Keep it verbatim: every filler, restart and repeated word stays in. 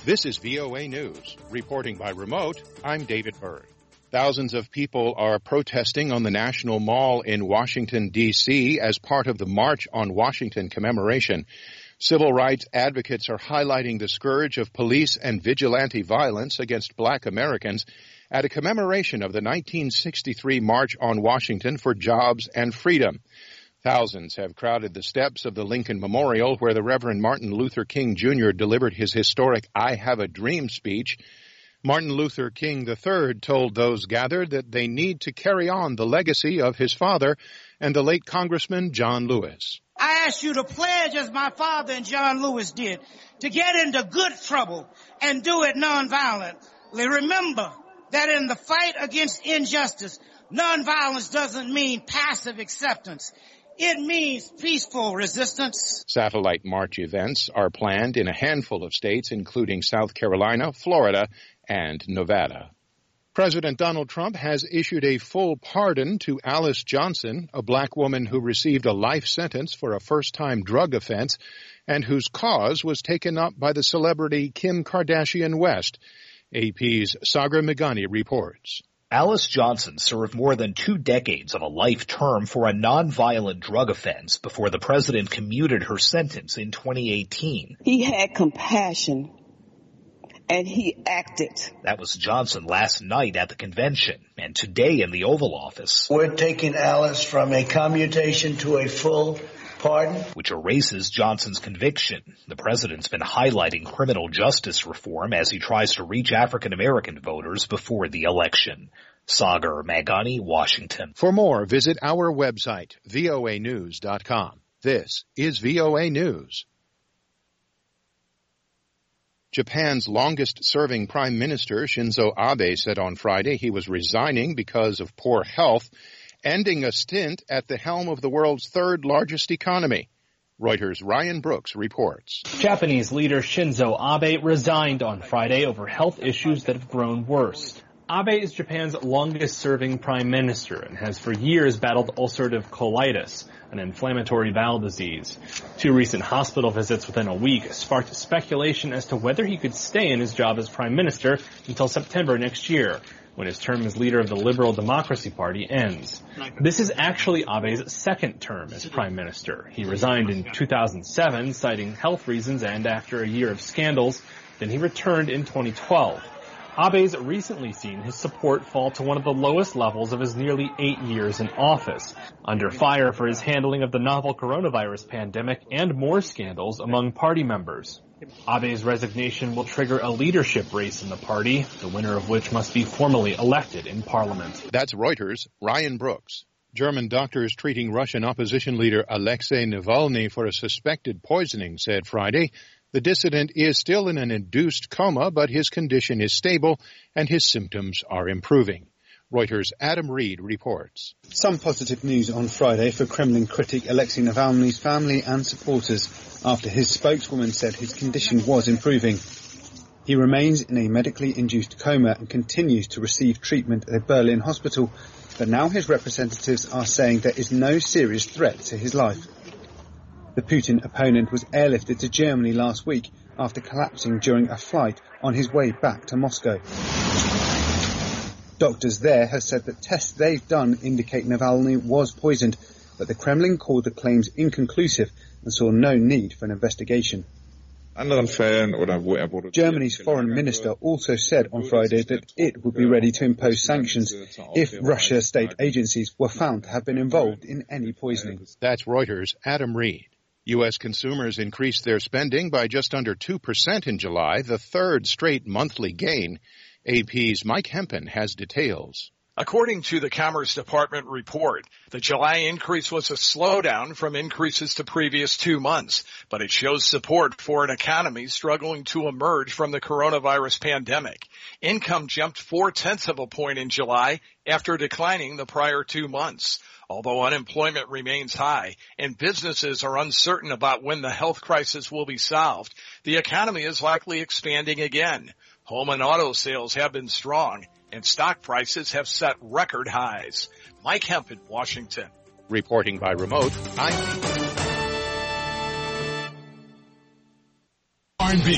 This is V O A News. Reporting by remote, I'm David Byrd. Thousands of people are protesting on the National Mall in Washington, D C as part of the March on Washington commemoration. Civil rights advocates are highlighting the scourge of police and vigilante violence against black Americans at a commemoration of the nineteen sixty-three March on Washington for Jobs and Freedom. Thousands have crowded the steps of the Lincoln Memorial, where the Reverend Martin Luther King Junior delivered his historic I Have a Dream speech. Martin Luther King the third told those gathered that they need to carry on the legacy of his father and the late Congressman John Lewis. I ask you to pledge, as my father and John Lewis did, to get into good trouble and do it nonviolently. Remember that in the fight against injustice, nonviolence doesn't mean passive acceptance. It means peaceful resistance. Satellite march events are planned in a handful of states, including South Carolina, Florida, and Nevada. President Donald Trump has issued a full pardon to Alice Johnson, a black woman who received a life sentence for a first-time drug offense and whose cause was taken up by the celebrity Kim Kardashian West. A P's Sagar Meghani reports. Alice Johnson served more than two decades of a life term for a nonviolent drug offense before the president commuted her sentence in twenty eighteen. He had compassion, and he acted. That was Johnson last night at the convention, and today in the Oval Office. We're taking Alice from a commutation to a full pardon, which erases Johnson's conviction. The president's been highlighting criminal justice reform as he tries to reach African-American voters before the election. Sagar Meghani, Washington. For more, visit our website, V O A news dot com. This is V O A News. Japan's longest-serving Prime Minister, Shinzo Abe, said on Friday he was resigning because of poor health, ending a stint at the helm of the world's third-largest economy. Reuters' Ryan Brooks reports. Japanese leader Shinzo Abe resigned on Friday over health issues that have grown worse. Abe is Japan's longest-serving prime minister and has for years battled ulcerative colitis, an inflammatory bowel disease. Two recent hospital visits within a week sparked speculation as to whether he could stay in his job as prime minister until September next year, when his term as leader of the Liberal Democracy Party ends. This is actually Abe's second term as prime minister. He resigned in two thousand seven, citing health reasons, and after a year of scandals, then he returned in twenty twelve. Abe's recently seen his support fall to one of the lowest levels of his nearly eight years in office, under fire for his handling of the novel coronavirus pandemic and more scandals among party members. Abe's resignation will trigger a leadership race in the party, the winner of which must be formally elected in parliament. That's Reuters' Ryan Brooks. German doctors treating Russian opposition leader Alexei Navalny for a suspected poisoning said Friday the dissident is still in an induced coma, but his condition is stable and his symptoms are improving. Reuters' Adam Reed reports. Some positive news on Friday for Kremlin critic Alexei Navalny's family and supporters after his spokeswoman said his condition was improving. He remains in a medically induced coma and continues to receive treatment at a Berlin hospital, but now his representatives are saying there is no serious threat to his life. The Putin opponent was airlifted to Germany last week after collapsing during a flight on his way back to Moscow. Doctors there have said that tests they've done indicate Navalny was poisoned, but the Kremlin called the claims inconclusive and saw no need for an investigation. Germany's foreign minister also said on Friday that it would be ready to impose sanctions if Russia state agencies were found to have been involved in any poisoning. That's Reuters' Adam Reed. U S consumers increased their spending by just under two percent in July, the third straight monthly gain. A P's Mike Hempen has details. According to the Commerce Department report, the July increase was a slowdown from increases to previous two months, but it shows support for an economy struggling to emerge from the coronavirus pandemic. Income jumped four-tenths of a point in July after declining the prior two months. Although unemployment remains high and businesses are uncertain about when the health crisis will be solved, the economy is likely expanding again. Home and auto sales have been strong, and stock prices have set record highs. Mike Hempen, Washington. Reporting by remote, I'm...